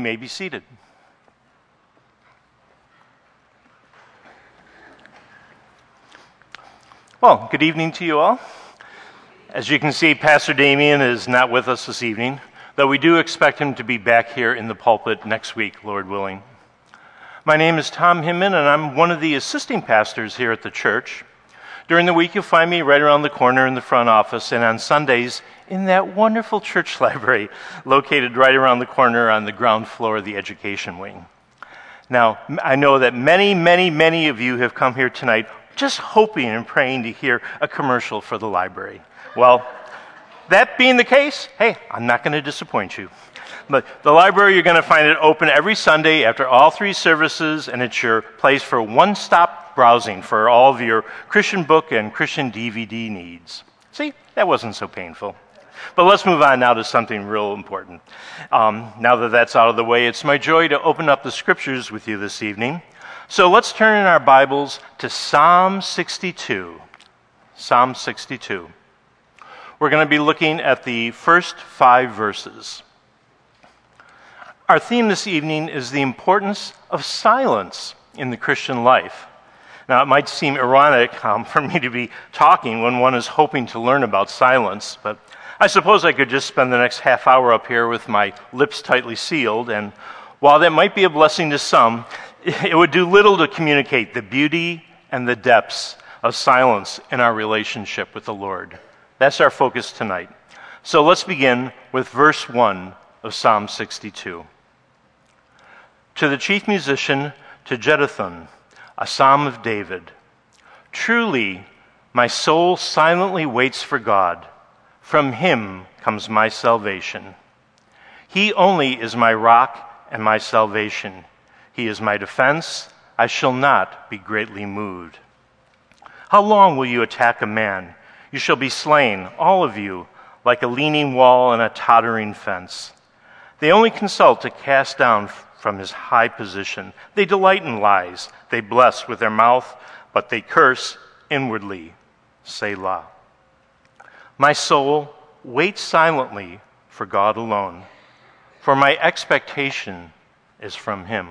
You may be seated. Well, good evening to you all. As you can see, Pastor Damien is not with us this evening, though we do expect him to be back here in the pulpit next week, Lord willing. My name is Tom Hinman, and I'm one of the assisting pastors here at the church. During the week, you'll find me right around the corner in the front office, and on Sundays in that wonderful church library located right around the corner on the ground floor of the education wing. Now, I know that many of you have come here tonight just hoping and praying to hear a commercial for the library. Well, that being the case, hey, I'm not going to disappoint you. But the library, you're going to find it open every Sunday after all three services, and it's your place for one-stop browsing for all of your Christian book and Christian DVD needs. See, that wasn't so painful. But let's move on now to something real important. Now that that's out of the way, it's my joy to open up the scriptures with you this evening. So let's turn in our Bibles to Psalm 62. Psalm 62. We're going to be looking at the first 5 verses. Our theme this evening is the importance of silence in the Christian life. Now, it might seem ironic for me to be talking when one is hoping to learn about silence, but I suppose I could just spend the next half hour up here with my lips tightly sealed, and while that might be a blessing to some, it would do little to communicate the beauty and the depths of silence in our relationship with the Lord. That's our focus tonight. So let's begin with verse 1 of Psalm 62. To the chief musician, to Jeduthun, a psalm of David. Truly, my soul silently waits for God. From him comes my salvation. He only is my rock and my salvation. He is my defense. I shall not be greatly moved. How long will you attack a man? You shall be slain, all of you, like a leaning wall and a tottering fence. They only consult to cast down from his high position. They delight in lies. They bless with their mouth, but they curse inwardly. Selah. My soul, wait silently for God alone, for my expectation is from him.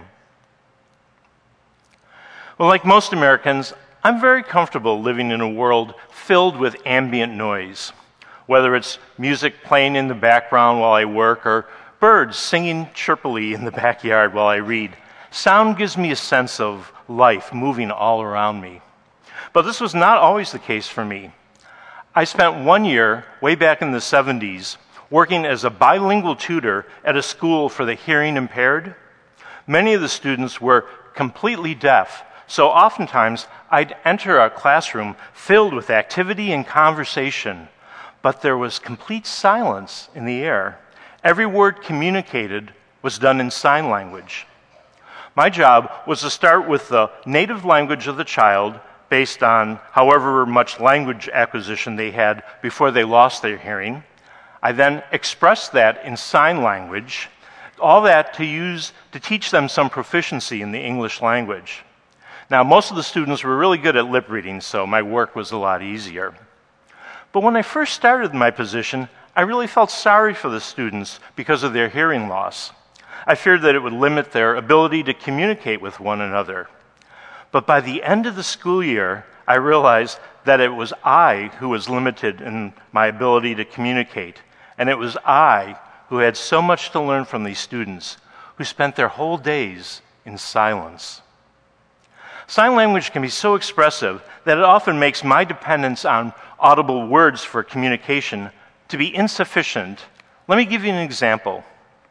Well, like most Americans, I'm very comfortable living in a world filled with ambient noise, whether it's music playing in the background while I work or birds singing chirpily in the backyard while I read. Sound gives me a sense of life moving all around me. But this was not always the case for me. I spent 1 year, way back in the 70s, working as a bilingual tutor at a school for the hearing impaired. Many of the students were completely deaf, so oftentimes I'd enter a classroom filled with activity and conversation, but there was complete silence in the air. Every word communicated was done in sign language. My job was to start with the native language of the child based on however much language acquisition they had before they lost their hearing. I then expressed that in sign language, all that to use to teach them some proficiency in the English language. Now, most of the students were really good at lip reading, so my work was a lot easier. But when I first started my position, I really felt sorry for the students because of their hearing loss. I feared that it would limit their ability to communicate with one another. But by the end of the school year, I realized that it was I who was limited in my ability to communicate, and it was I who had so much to learn from these students who spent their whole days in silence. Sign language can be so expressive that it often makes my dependence on audible words for communication to be insufficient. Let me give you an example.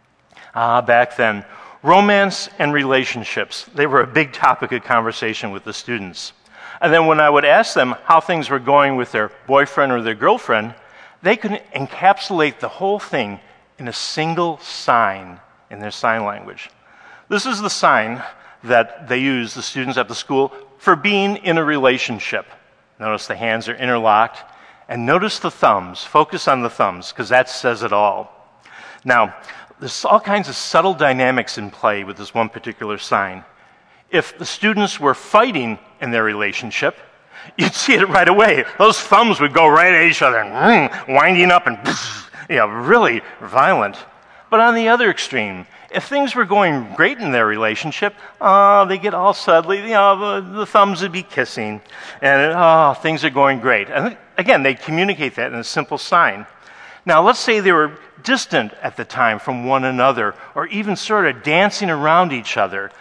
Back then, romance and relationships, they were a big topic of conversation with the students. And then when I would ask them how things were going with their boyfriend or their girlfriend, they could encapsulate the whole thing in a single sign in their sign language. This is the sign that they use, the students at the school, for being in a relationship. Notice the hands are interlocked. And notice the thumbs. Focus on the thumbs, because that says it all. Now, there's all kinds of subtle dynamics in play with this one particular sign. If the students were fighting in their relationship, you'd see it right away. Those thumbs would go right at each other, and winding up and really violent. But on the other extreme, If things were going great in their relationship, they get all suddenly, the thumbs would be kissing, and things are going great. And again, they communicate that in a simple sign. Now, let's say they were distant at the time from one another, or even sort of dancing around each other.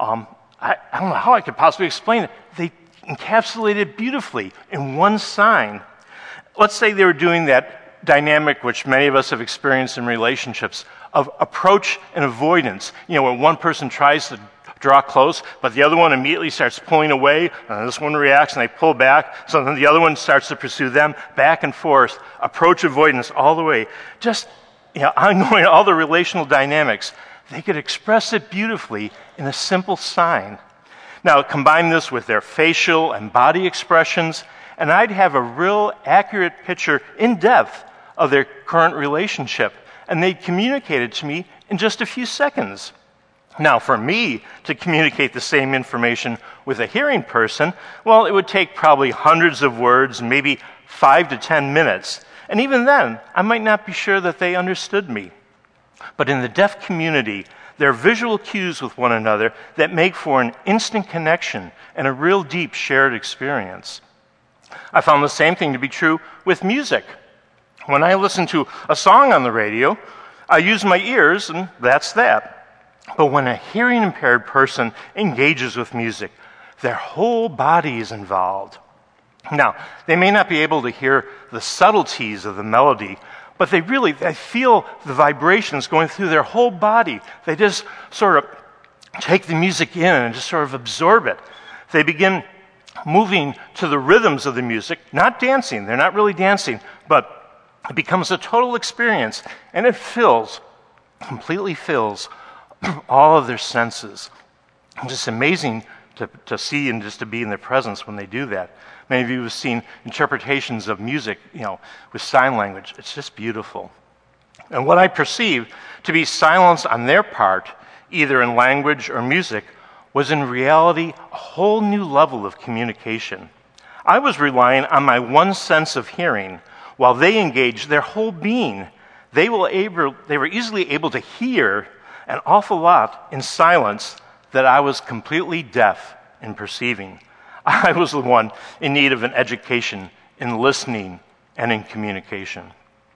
I don't know how I could possibly explain it. They encapsulate it beautifully in one sign. Let's say they were doing that dynamic which many of us have experienced in relationships of approach and avoidance. When one person tries to draw close, but the other one immediately starts pulling away, and this one reacts and they pull back, so then the other one starts to pursue them, back and forth, approach avoidance all the way. Just ongoing, all the relational dynamics. They could express it beautifully in a simple sign. Now, combine this with their facial and body expressions, and I'd have a real accurate picture in depth of their current relationship, and they'd communicate it to me in just a few seconds. Now, for me to communicate the same information with a hearing person, well, it would take probably hundreds of words, maybe 5 to 10 minutes. And even then, I might not be sure that they understood me. But in the deaf community, there are visual cues with one another that make for an instant connection and a real deep shared experience. I found the same thing to be true with music. When I listen to a song on the radio, I use my ears, and that's that. But when a hearing impaired person engages with music, their whole body is involved. Now, they may not be able to hear the subtleties of the melody, but they feel the vibrations going through their whole body. They just sort of take the music in and just sort of absorb it. They begin moving to the rhythms of the music, not dancing. They're not really dancing, but it becomes a total experience, and it completely fills all of their senses. It's just amazing to see and just to be in their presence when they do that. Many of you have seen interpretations of music, with sign language. It's just beautiful. And what I perceived to be silence on their part, either in language or music, was in reality a whole new level of communication. I was relying on my one sense of hearing, while they engaged their whole being. They were easily able to hear an awful lot in silence that I was completely deaf in perceiving. I was the one in need of an education in listening and in communication.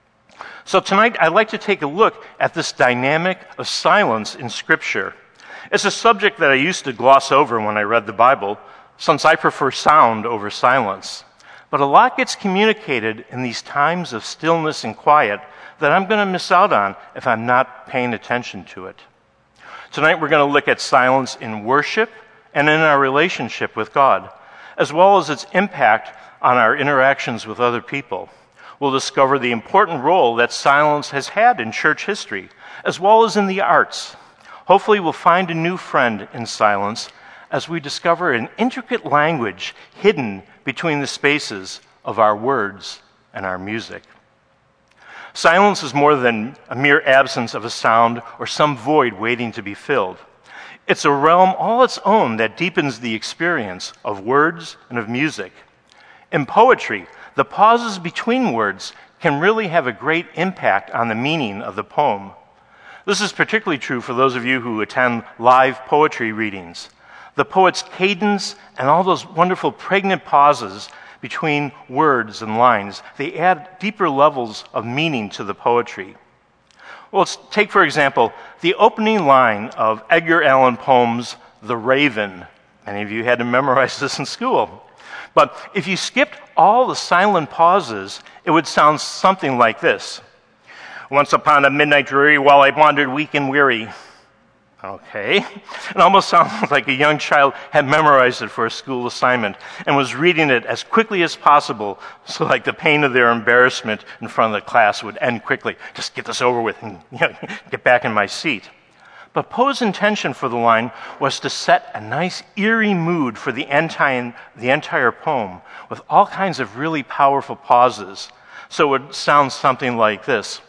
So tonight, I'd like to take a look at this dynamic of silence in Scripture. It's a subject that I used to gloss over when I read the Bible, since I prefer sound over silence. But a lot gets communicated in these times of stillness and quiet that I'm going to miss out on if I'm not paying attention to it. Tonight, we're going to look at silence in worship and in our relationship with God, as well as its impact on our interactions with other people. We'll discover the important role that silence has had in church history, as well as in the arts. Hopefully, we'll find a new friend in silence as we discover an intricate language hidden between the spaces of our words and our music. Silence is more than a mere absence of a sound or some void waiting to be filled. It's a realm all its own that deepens the experience of words and of music. In poetry, the pauses between words can really have a great impact on the meaning of the poem. This is particularly true for those of you who attend live poetry readings. The poet's cadence and all those wonderful pregnant pauses between words and lines, they add deeper levels of meaning to the poetry. Well, let's take, for example, the opening line of Edgar Allan Poe's The Raven. Many of you had to memorize this in school. But if you skipped all the silent pauses, it would sound something like this. Once upon a midnight dreary, while I wandered weak and weary. Okay. It almost sounds like a young child had memorized it for a school assignment and was reading it as quickly as possible, so like the pain of their embarrassment in front of the class would end quickly. Just get this over with and get back in my seat. But Poe's intention for the line was to set a nice eerie mood for the entire poem with all kinds of really powerful pauses. So it would sound something like this.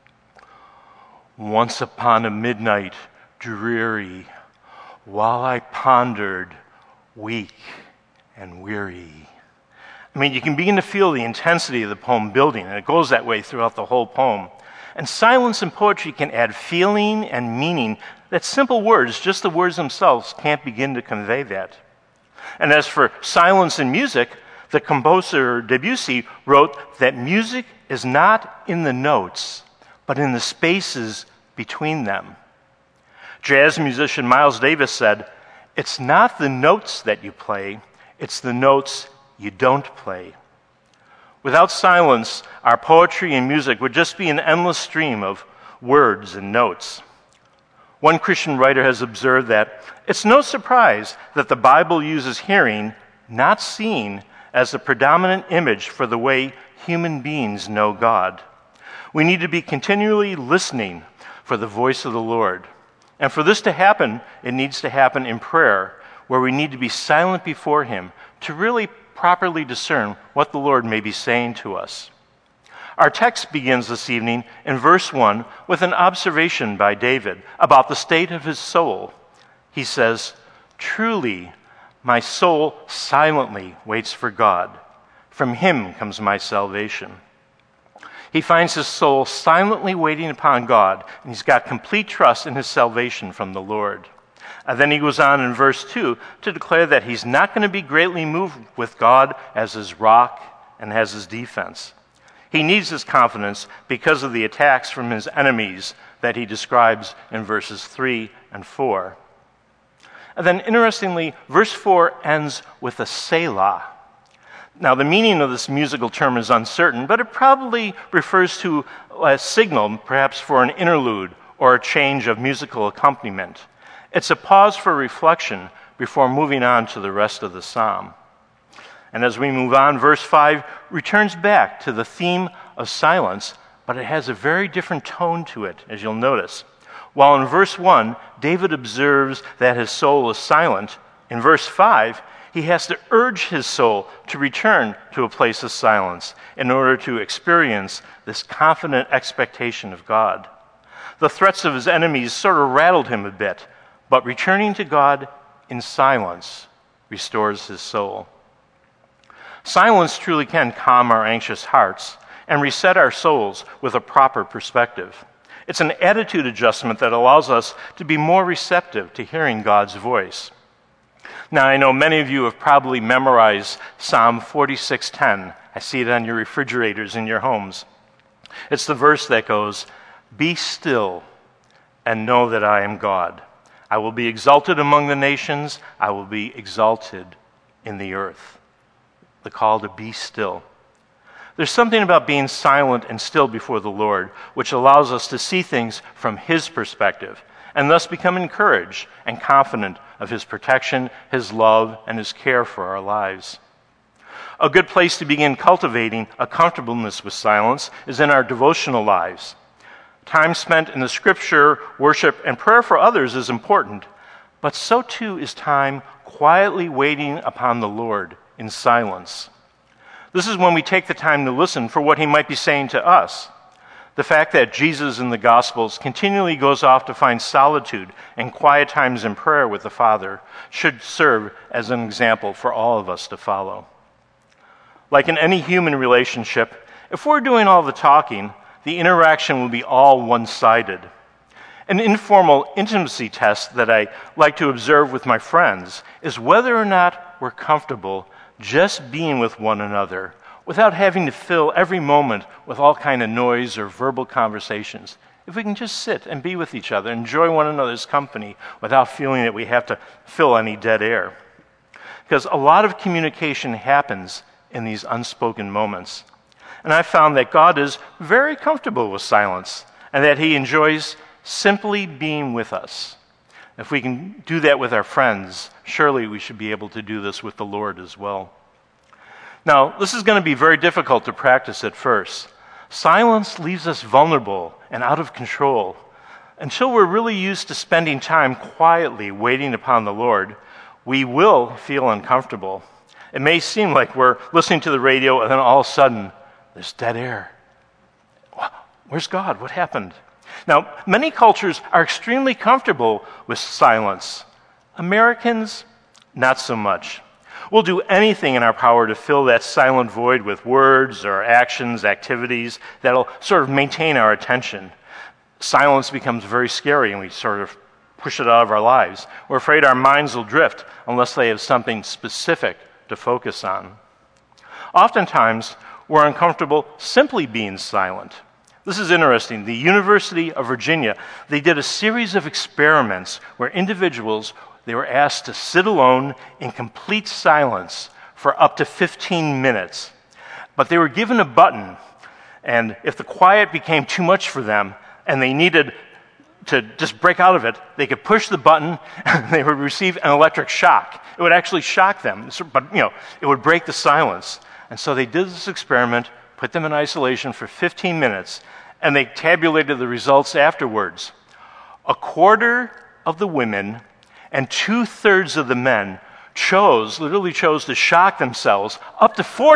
Once upon a midnight dreary, while I pondered, weak and weary. I mean, you can begin to feel the intensity of the poem building, and it goes that way throughout the whole poem. And silence in poetry can add feeling and meaning that simple words, just the words themselves, can't begin to convey that. And as for silence in music, the composer Debussy wrote that music is not in the notes, but in the spaces between them. Jazz musician Miles Davis said, "It's not the notes that you play, it's the notes you don't play." Without silence, our poetry and music would just be an endless stream of words and notes. One Christian writer has observed that it's no surprise that the Bible uses hearing, not seeing, as the predominant image for the way human beings know God. We need to be continually listening for the voice of the Lord. And for this to happen, it needs to happen in prayer, where we need to be silent before Him to really properly discern what the Lord may be saying to us. Our text begins this evening in verse 1 with an observation by David about the state of his soul. He says, "Truly, my soul silently waits for God. From Him comes my salvation." He finds his soul silently waiting upon God, and he's got complete trust in his salvation from the Lord. And then he goes on in verse 2 to declare that he's not going to be greatly moved with God as his rock and as his defense. He needs this confidence because of the attacks from his enemies that he describes in verses 3 and 4. And then, interestingly, verse 4 ends with a Selah. Now, the meaning of this musical term is uncertain, but it probably refers to a signal, perhaps for an interlude or a change of musical accompaniment. It's a pause for reflection before moving on to the rest of the psalm. And as we move on, verse 5 returns back to the theme of silence, but it has a very different tone to it, as you'll notice. While in verse 1, David observes that his soul is silent, in verse 5, he has to urge his soul to return to a place of silence in order to experience this confident expectation of God. The threats of his enemies sort of rattled him a bit, but returning to God in silence restores his soul. Silence truly can calm our anxious hearts and reset our souls with a proper perspective. It's an attitude adjustment that allows us to be more receptive to hearing God's voice. Now, I know many of you have probably memorized Psalm 46:10. I see it on your refrigerators in your homes. It's the verse that goes, "Be still and know that I am God. I will be exalted among the nations. I will be exalted in the earth." The call to be still. There's something about being silent and still before the Lord, which allows us to see things from His perspective, and thus become encouraged and confident of His protection, His love, and His care for our lives. A good place to begin cultivating a comfortableness with silence is in our devotional lives. Time spent in the Scripture, worship, and prayer for others is important, but so too is time quietly waiting upon the Lord in silence. This is when we take the time to listen for what He might be saying to us. The fact that Jesus in the Gospels continually goes off to find solitude and quiet times in prayer with the Father should serve as an example for all of us to follow. Like in any human relationship, if we're doing all the talking, the interaction will be all one-sided. An informal intimacy test that I like to observe with my friends is whether or not we're comfortable just being with one another without having to fill every moment with all kind of noise or verbal conversations. If we can just sit and be with each other, enjoy one another's company without feeling that we have to fill any dead air. Because a lot of communication happens in these unspoken moments. And I found that God is very comfortable with silence and that He enjoys simply being with us. If we can do that with our friends, surely we should be able to do this with the Lord as well. Now, this is going to be very difficult to practice at first. Silence leaves us vulnerable and out of control. Until we're really used to spending time quietly waiting upon the Lord, we will feel uncomfortable. It may seem like we're listening to the radio and then all of a sudden, there's dead air. Where's God? What happened? Now, many cultures are extremely comfortable with silence. Americans, not so much. We'll do anything in our power to fill that silent void with words or actions, activities that'll sort of maintain our attention. Silence becomes very scary and we sort of push it out of our lives. We're afraid our minds will drift unless they have something specific to focus on. Oftentimes, we're uncomfortable simply being silent. This is interesting. The University of Virginia, they did a series of experiments where individuals, they were asked to sit alone in complete silence for up to 15 minutes. But they were given a button, and if the quiet became too much for them and they needed to just break out of it, they could push the button and they would receive an electric shock. It would actually shock them, but it would break the silence. And so they did this experiment, put them in isolation for 15 minutes, and they tabulated the results afterwards. A quarter of the women and 2/3 of the men literally chose to shock themselves up to four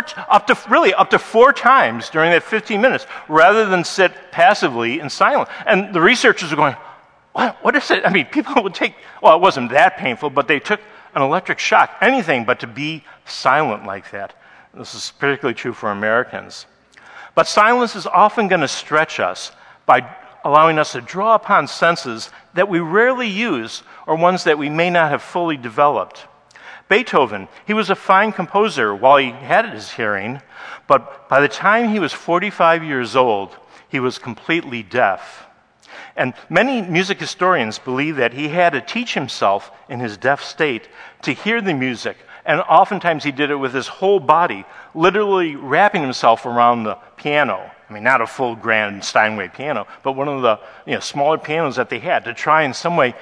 times during that 15 minutes, rather than sit passively in silence. And the researchers are going, what is it? I mean, people would it wasn't that painful, but they took an electric shock, anything but to be silent like that. This is particularly true for Americans. But silence is often going to stretch us by allowing us to draw upon senses that we rarely use or ones that we may not have fully developed. Beethoven, he was a fine composer while he had his hearing, but by the time he was 45 years old, he was completely deaf. And many music historians believe that he had to teach himself in his deaf state to hear the music, and oftentimes he did it with his whole body, literally wrapping himself around the piano. I mean, not a full grand Steinway piano, but one of the smaller pianos that they had to try in some way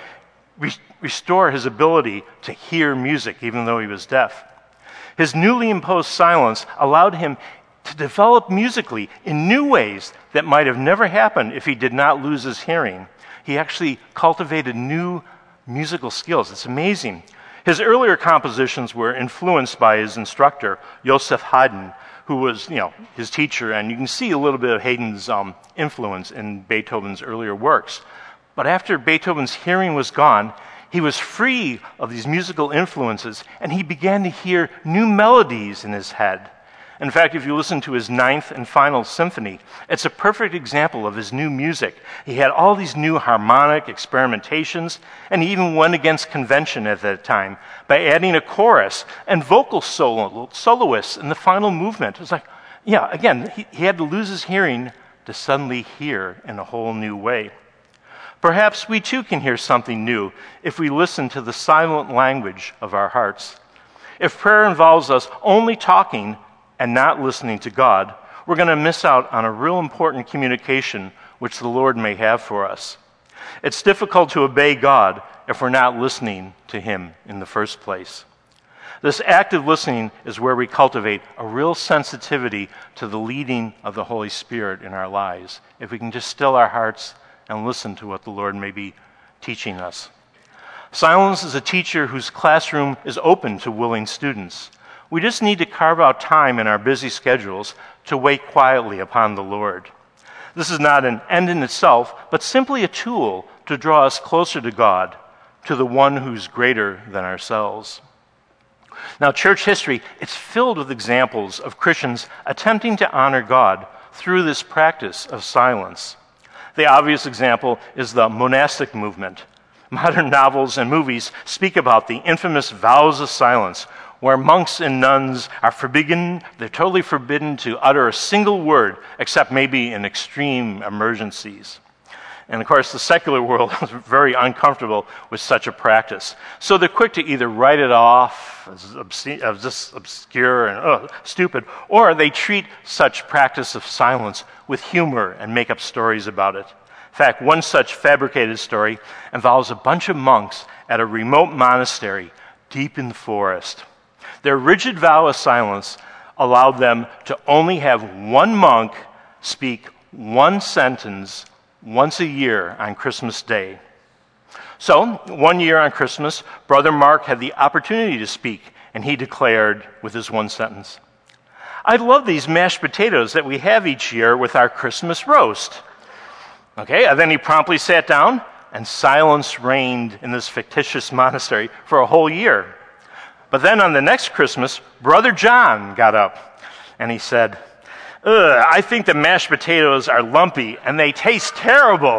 restore his ability to hear music, even though he was deaf. His newly imposed silence allowed him to develop musically in new ways that might have never happened if he did not lose his hearing. He actually cultivated new musical skills. It's amazing. His earlier compositions were influenced by his instructor, Joseph Haydn, who was, his teacher, and you can see a little bit of Haydn's influence in Beethoven's earlier works. But after Beethoven's hearing was gone, he was free of these musical influences, and he began to hear new melodies in his head. In fact, if you listen to his 9th and final symphony, it's a perfect example of his new music. He had all these new harmonic experimentations, and he even went against convention at that time by adding a chorus and vocal soloists in the final movement. It's like, again, he had to lose his hearing to suddenly hear in a whole new way. Perhaps we too can hear something new if we listen to the silent language of our hearts. If prayer involves us only talking and not listening to God, we're going to miss out on a real important communication which the Lord may have for us. It's difficult to obey God if we're not listening to Him in the first place. This active listening is where we cultivate a real sensitivity to the leading of the Holy Spirit in our lives, if we can just still our hearts and listen to what the Lord may be teaching us. Silence is a teacher whose classroom is open to willing students. We just need to carve out time in our busy schedules to wait quietly upon the Lord. This is not an end in itself, but simply a tool to draw us closer to God, to the one who's greater than ourselves. Now, church history, it's filled with examples of Christians attempting to honor God through this practice of silence. The obvious example is the monastic movement. Modern novels and movies speak about the infamous vows of silence, where monks and nuns are they're totally forbidden to utter a single word, except maybe in extreme emergencies. And of course, the secular world is very uncomfortable with such a practice. So they're quick to either write it off as just obscure and stupid, or they treat such practice of silence with humor and make up stories about it. In fact, one such fabricated story involves a bunch of monks at a remote monastery deep in the forest. Their rigid vow of silence allowed them to only have one monk speak one sentence once a year on Christmas Day. So, one year on Christmas, Brother Mark had the opportunity to speak, and he declared with his one sentence, "I love these mashed potatoes that we have each year with our Christmas roast." Okay, and then he promptly sat down, and silence reigned in this fictitious monastery for a whole year. But then on the next Christmas, Brother John got up and he said, "Ugh, I think the mashed potatoes are lumpy and they taste terrible."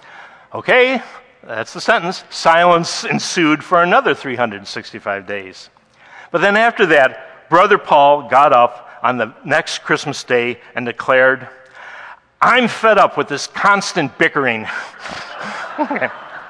Okay, that's the sentence. Silence ensued for another 365 days. But then after that, Brother Paul got up on the next Christmas day and declared, "I'm fed up with this constant bickering." Okay.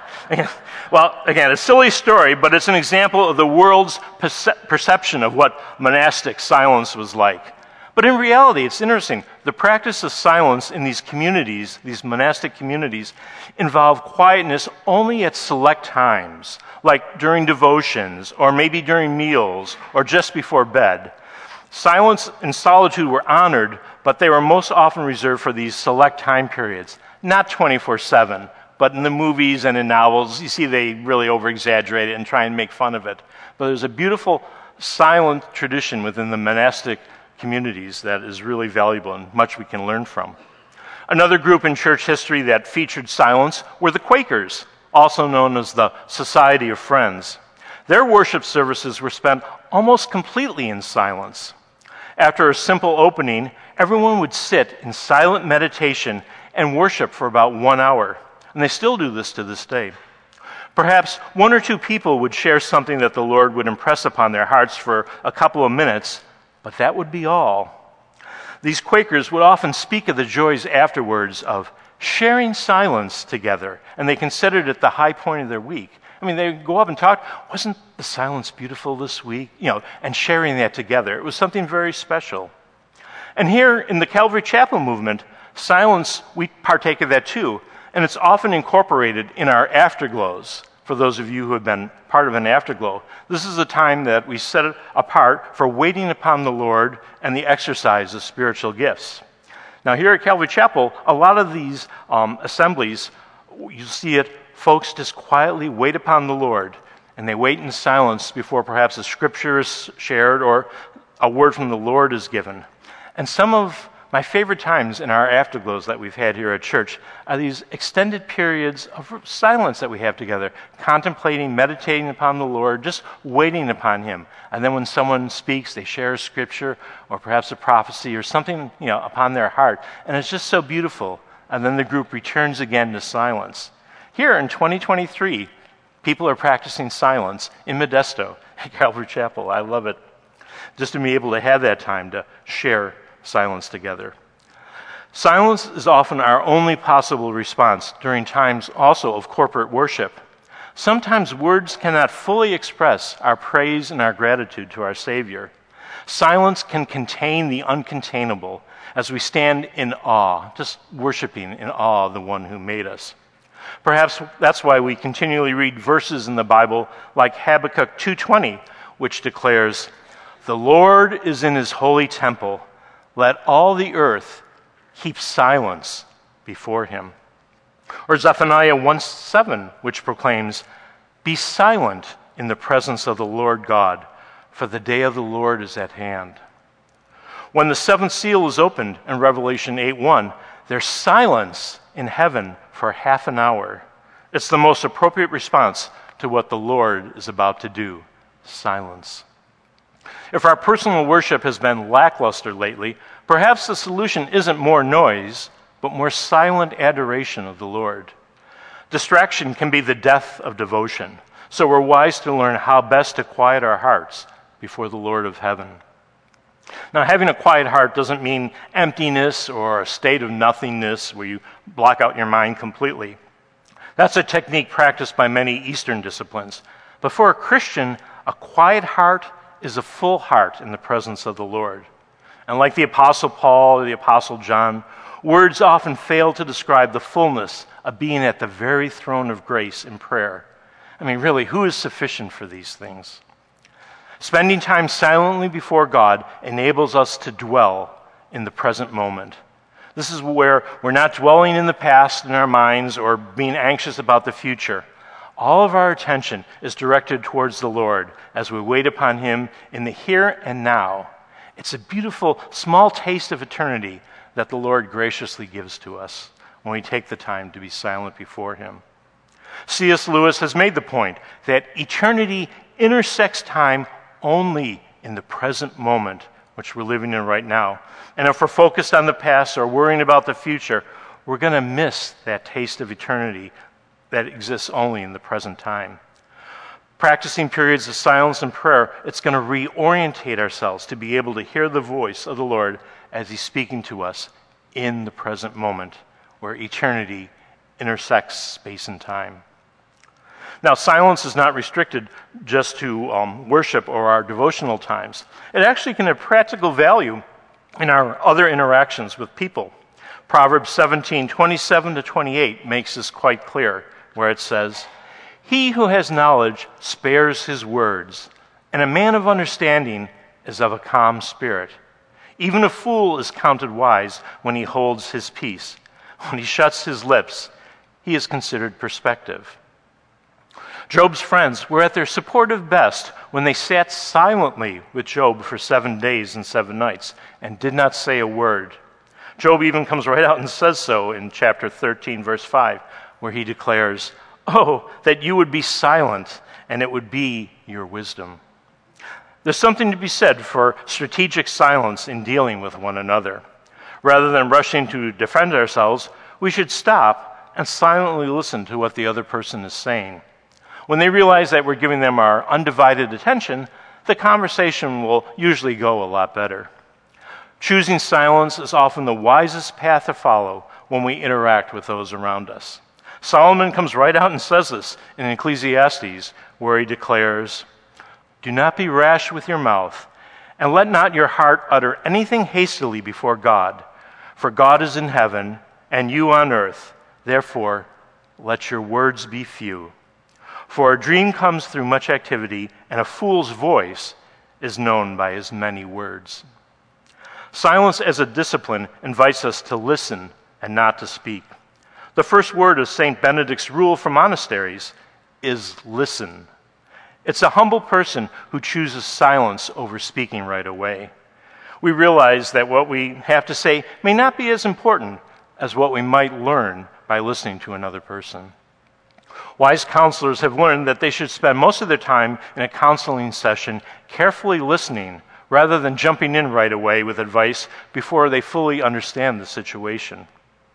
Well, again, a silly story, but it's an example of the world's perception of what monastic silence was like. But in reality, it's interesting. The practice of silence in these communities, these monastic communities, involve quietness only at select times, like during devotions, or maybe during meals, or just before bed. Silence and solitude were honored, but they were most often reserved for these select time periods, not 24/7. But in the movies and in novels, you see they really over-exaggerate it and try and make fun of it. But there's a beautiful silent tradition within the monastic communities that is really valuable and much we can learn from. Another group in church history that featured silence were the Quakers, also known as the Society of Friends. Their worship services were spent almost completely in silence. After a simple opening, everyone would sit in silent meditation and worship for about 1 hour. And they still do this to this day. Perhaps one or two people would share something that the Lord would impress upon their hearts for a couple of minutes, but that would be all. These Quakers would often speak of the joys afterwards of sharing silence together, and they considered it the high point of their week. I mean, they would go up and talk, "Wasn't the silence beautiful this week?" And sharing that together. It was something very special. And here in the Calvary Chapel movement, silence, we partake of that too. And it's often incorporated in our afterglows, for those of you who have been part of an afterglow. This is a time that we set apart for waiting upon the Lord and the exercise of spiritual gifts. Now here at Calvary Chapel, a lot of these assemblies, you see it, folks just quietly wait upon the Lord, and they wait in silence before perhaps a scripture is shared or a word from the Lord is given. And some of my favorite times in our afterglows that we've had here at church are these extended periods of silence that we have together, contemplating, meditating upon the Lord, just waiting upon Him. And then when someone speaks, they share a scripture or perhaps a prophecy or something, upon their heart. And it's just so beautiful. And then the group returns again to silence. Here in 2023, people are practicing silence in Modesto at Calvary Chapel. I love it. Just to be able to have that time to share silence together. Silence is often our only possible response during times also of corporate worship. Sometimes words cannot fully express our praise and our gratitude to our Savior. Silence can contain the uncontainable as we stand in awe, just worshiping in awe of the one who made us. Perhaps that's why we continually read verses in the Bible like Habakkuk 2:20, which declares, "The Lord is in His holy temple. Let all the earth keep silence before Him." Or Zephaniah 1:7, which proclaims, "Be silent in the presence of the Lord God, for the day of the Lord is at hand." When the seventh seal is opened in Revelation 8:1, there's silence in heaven for half an hour. It's the most appropriate response to what the Lord is about to do. Silence. If our personal worship has been lackluster lately, perhaps the solution isn't more noise, but more silent adoration of the Lord. Distraction can be the death of devotion, so we're wise to learn how best to quiet our hearts before the Lord of heaven. Now, having a quiet heart doesn't mean emptiness or a state of nothingness where you block out your mind completely. That's a technique practiced by many Eastern disciplines. But for a Christian, a quiet heart is a full heart in the presence of the Lord. And like the Apostle Paul or the Apostle John, words often fail to describe the fullness of being at the very throne of grace in prayer. I mean, really, who is sufficient for these things? Spending time silently before God enables us to dwell in the present moment. This is where we're not dwelling in the past in our minds or being anxious about the future. All of our attention is directed towards the Lord as we wait upon Him in the here and now. It's a beautiful, small taste of eternity that the Lord graciously gives to us when we take the time to be silent before Him. C.S. Lewis has made the point that eternity intersects time only in the present moment, which we're living in right now. And if we're focused on the past or worrying about the future, we're going to miss that taste of eternity that exists only in the present time. Practicing periods of silence and prayer, it's going to reorientate ourselves to be able to hear the voice of the Lord as He's speaking to us in the present moment, where eternity intersects space and time. Now, silence is not restricted just to worship or our devotional times. It actually can have practical value in our other interactions with people. Proverbs 17:27-28 makes this quite clear, where it says, "He who has knowledge spares his words, and a man of understanding is of a calm spirit. Even a fool is counted wise when he holds his peace. When he shuts his lips, he is considered perspective." Job's friends were at their supportive best when they sat silently with Job for 7 days and 7 nights and did not say a word. Job even comes right out and says so in chapter 13, verse 5, where he declares, "Oh, that you would be silent, and it would be your wisdom." There's something to be said for strategic silence in dealing with one another. Rather than rushing to defend ourselves, we should stop and silently listen to what the other person is saying. When they realize that we're giving them our undivided attention, the conversation will usually go a lot better. Choosing silence is often the wisest path to follow when we interact with those around us. Solomon comes right out and says this in Ecclesiastes, where he declares, "Do not be rash with your mouth, and let not your heart utter anything hastily before God. For God is in heaven, and you on earth. Therefore, let your words be few. For a dream comes through much activity, and a fool's voice is known by his many words." Silence as a discipline invites us to listen and not to speak. The first word of St. Benedict's rule for monasteries is listen. It's a humble person who chooses silence over speaking right away. We realize that what we have to say may not be as important as what we might learn by listening to another person. Wise counselors have learned that they should spend most of their time in a counseling session carefully listening rather than jumping in right away with advice before they fully understand the situation.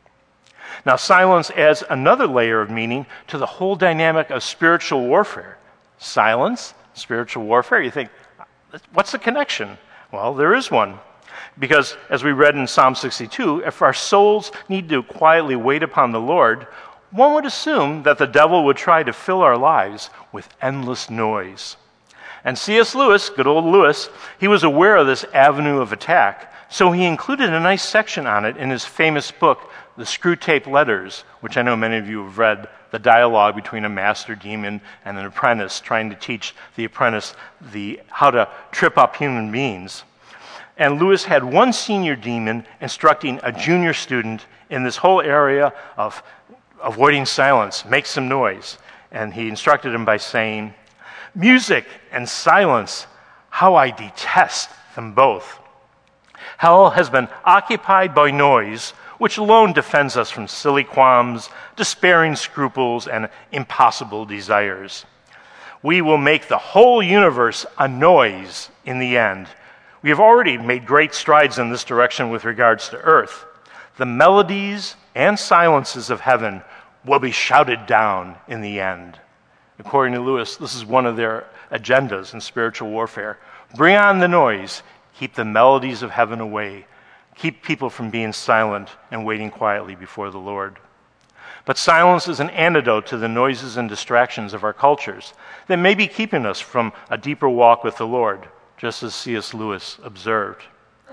Now, silence adds another layer of meaning to the whole dynamic of spiritual warfare. Silence, spiritual warfare, you think, what's the connection? Well, there is one. Because, as we read in Psalm 62, if our souls need to quietly wait upon the Lord, one would assume that the devil would try to fill our lives with endless noise. And C.S. Lewis, good old Lewis, he was aware of this avenue of attack, so he included a nice section on it in his famous book, The Screwtape Letters, which I know many of you have read, the dialogue between a master demon and an apprentice trying to teach the apprentice how to trip up human beings. And Lewis had one senior demon instructing a junior student in this whole area of avoiding silence, make some noise. And he instructed him by saying, "Music and silence, how I detest them both. Hell has been occupied by noise, which alone defends us from silly qualms, despairing scruples, and impossible desires. We will make the whole universe a noise in the end. We have already made great strides in this direction with regards to earth. The melodies and silences of heaven will be shouted down in the end." According to Lewis, this is one of their agendas in spiritual warfare. Bring on the noise, keep the melodies of heaven away, keep people from being silent and waiting quietly before the Lord. But silence is an antidote to the noises and distractions of our cultures that may be keeping us from a deeper walk with the Lord, just as C.S. Lewis observed.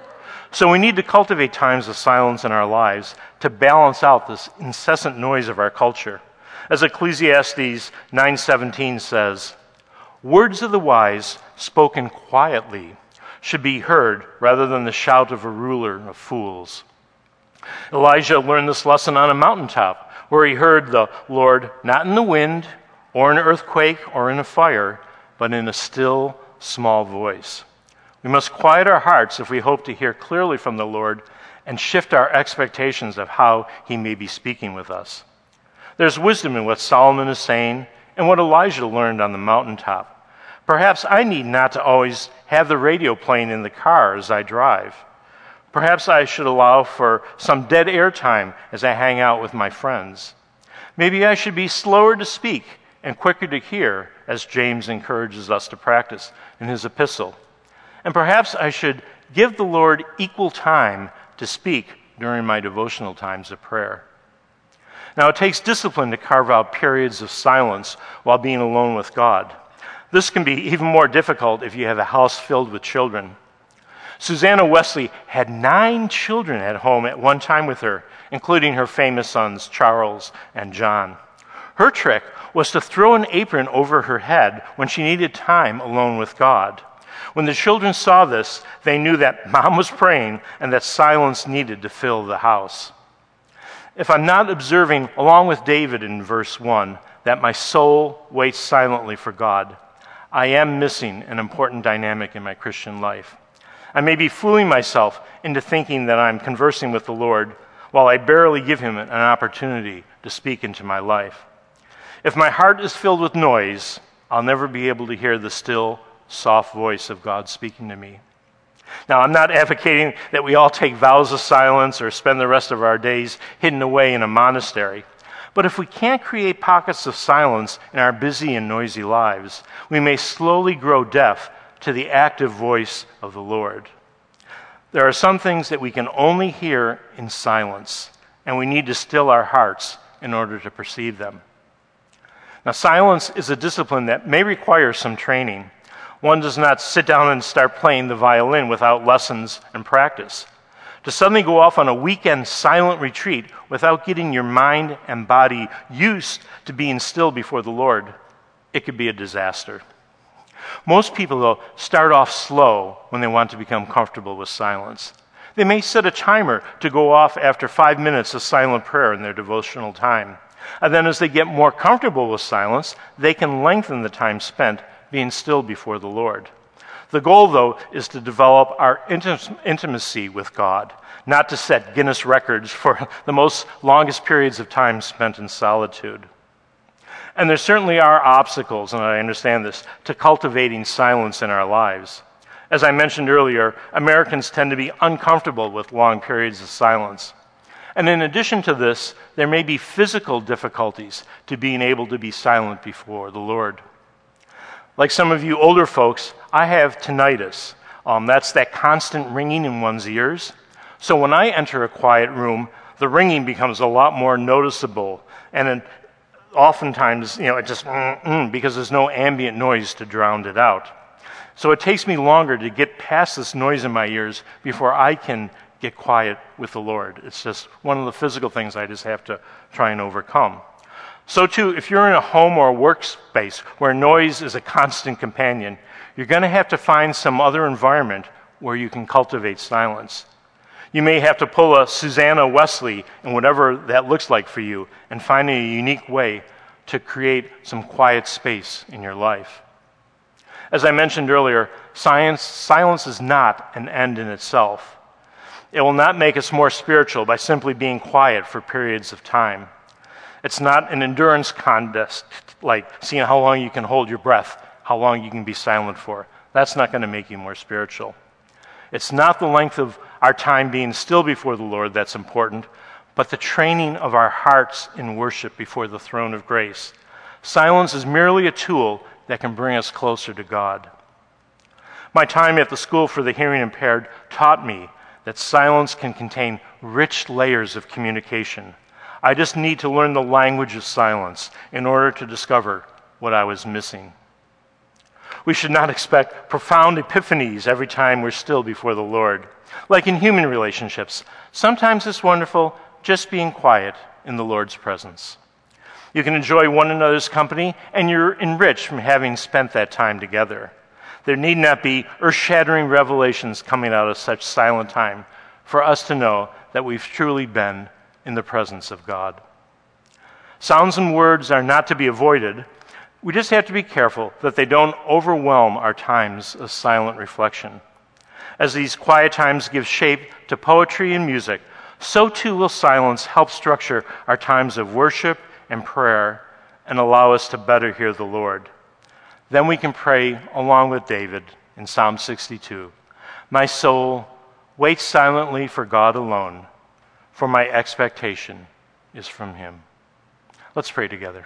So we need to cultivate times of silence in our lives to balance out this incessant noise of our culture. As Ecclesiastes 9:17 says, "Words of the wise spoken quietly should be heard rather than the shout of a ruler of fools." Elijah learned this lesson on a mountaintop where he heard the Lord not in the wind or an earthquake or in a fire, but in a still, small voice. We must quiet our hearts if we hope to hear clearly from the Lord and shift our expectations of how he may be speaking with us. There's wisdom in what Solomon is saying and what Elijah learned on the mountaintop. Perhaps I need not to always have the radio playing in the car as I drive. Perhaps I should allow for some dead air time as I hang out with my friends. Maybe I should be slower to speak and quicker to hear, as James encourages us to practice in his epistle. And perhaps I should give the Lord equal time to speak during my devotional times of prayer. Now, it takes discipline to carve out periods of silence while being alone with God. This can be even more difficult if you have a house filled with children. Susanna Wesley had 9 children at home at one time with her, including her famous sons, Charles and John. Her trick was to throw an apron over her head when she needed time alone with God. When the children saw this, they knew that Mom was praying and that silence needed to fill the house. If I'm not observing, along with David in verse 1, that my soul waits silently for God, I am missing an important dynamic in my Christian life. I may be fooling myself into thinking that I'm conversing with the Lord while I barely give him an opportunity to speak into my life. If my heart is filled with noise, I'll never be able to hear the still, soft voice of God speaking to me. Now, I'm not advocating that we all take vows of silence or spend the rest of our days hidden away in a monastery. But if we can't create pockets of silence in our busy and noisy lives, we may slowly grow deaf to the active voice of the Lord. There are some things that we can only hear in silence, and we need to still our hearts in order to perceive them. Now, silence is a discipline that may require some training. One does not sit down and start playing the violin without lessons and practice. To suddenly go off on a weekend silent retreat without getting your mind and body used to being still before the Lord, it could be a disaster. Most people, though, start off slow when they want to become comfortable with silence. They may set a timer to go off after 5 minutes of silent prayer in their devotional time. And then as they get more comfortable with silence, they can lengthen the time spent being still before the Lord. The goal, though, is to develop our intimacy with God, not to set Guinness records for the longest periods of time spent in solitude. And there certainly are obstacles, and I understand this, to cultivating silence in our lives. As I mentioned earlier, Americans tend to be uncomfortable with long periods of silence. And in addition to this, there may be physical difficulties to being able to be silent before the Lord. Like some of you older folks, I have tinnitus. That's that constant ringing in one's ears. So when I enter a quiet room, the ringing becomes a lot more noticeable. And oftentimes, it just, because there's no ambient noise to drown it out. So it takes me longer to get past this noise in my ears before I can get quiet with the Lord. It's just one of the physical things I just have to try and overcome. So too, if you're in a home or a workspace where noise is a constant companion, you're going to have to find some other environment where you can cultivate silence. You may have to pull a Susanna Wesley, and whatever that looks like for you, and find a unique way to create some quiet space in your life. As I mentioned earlier, silence is not an end in itself. It will not make us more spiritual by simply being quiet for periods of time. It's not an endurance contest, like seeing how long you can hold your breath, how long you can be silent for. That's not going to make you more spiritual. It's not the length of our time being still before the Lord that's important, but the training of our hearts in worship before the throne of grace. Silence is merely a tool that can bring us closer to God. My time at the School for the Hearing Impaired taught me that silence can contain rich layers of communication. I just need to learn the language of silence in order to discover what I was missing. We should not expect profound epiphanies every time we're still before the Lord. Like in human relationships, sometimes it's wonderful just being quiet in the Lord's presence. You can enjoy one another's company, and you're enriched from having spent that time together. There need not be earth-shattering revelations coming out of such silent time for us to know that we've truly been in the presence of God. Sounds and words are not to be avoided. We just have to be careful that they don't overwhelm our times of silent reflection. As these quiet times give shape to poetry and music, so too will silence help structure our times of worship and prayer and allow us to better hear the Lord. Then we can pray along with David in Psalm 62. My soul, wait silently for God alone, for my expectation is from him. Let's pray together.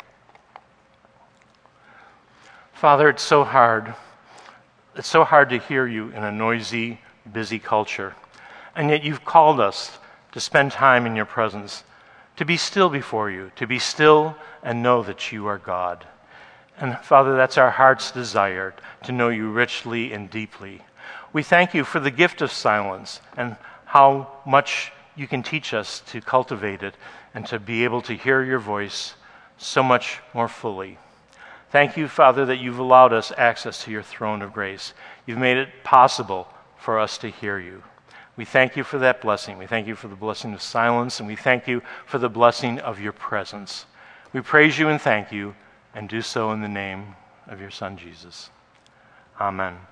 Father, it's so hard. It's so hard to hear you in a noisy, busy culture. And yet you've called us to spend time in your presence, to be still before you, to be still and know that you are God. And Father, that's our heart's desire, to know you richly and deeply. We thank you for the gift of silence and how much you can teach us to cultivate it and to be able to hear your voice so much more fully. Thank you, Father, that you've allowed us access to your throne of grace. You've made it possible for us to hear you. We thank you for that blessing. We thank you for the blessing of silence, and we thank you for the blessing of your presence. We praise you and thank you, and do so in the name of your Son, Jesus. Amen.